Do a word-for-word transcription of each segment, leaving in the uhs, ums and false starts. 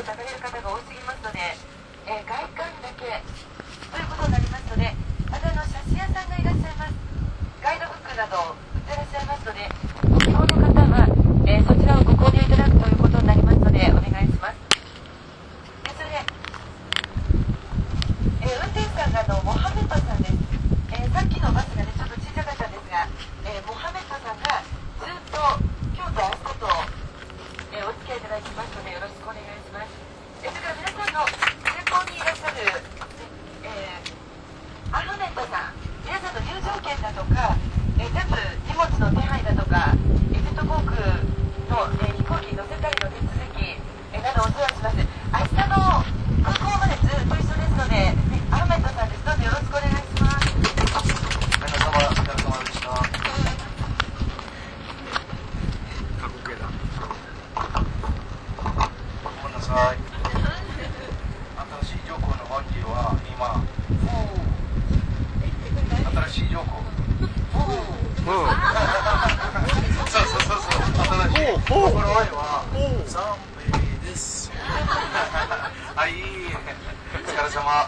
と抱かれる方が多すぎますので、えー、外観だけということになりますので、またあの写真屋さんがいらっしゃいます。ガイドブックなど売ってらっしゃいますので、ご希望の方は、えー、そちらをご購入いただくということになりますのでお願いします。でそれで、えー、運転手さんがあのモハメッドさんです。えー、さっきのバスがねちょっと小さかったんですが、えー、モハメッドさんがずっと京都アスコと、えー、お付き合いいただきますのでよろしくお願いします。えー、それから皆さんの前方にいらっしゃる、えー、アフメットさん、皆さんの入場券だとか、えー、全部荷物の手配だとか、エジェット航空の、えー、飛行機に乗せたりの手続き、えー、などお世話します。明日の空港までずっと一緒ですので、アフメットさんです。どうぞよろしくお願いします。 皆様、お疲れ様でした。過酷やな。ごめんなさい。新しい条項の本気は今、新しい条項。うん、そうそうそうそう、新しい。この前は三名です。はい、お疲れ様。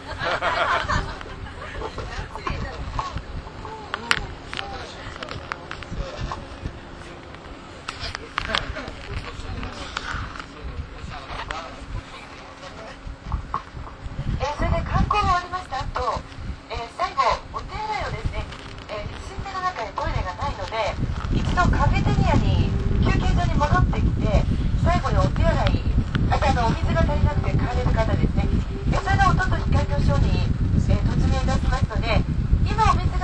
えー、それで観光が終わりました後、えー、最後お手洗いをですね、えー、新手の中にトイレがないので一度カフェテリアに休憩所に戻ってきて最後にお手洗い、あとあのお水が足りなくて買われる方ですね、えー、それでおとと光のショーに、えー、突入いたしますので、今お店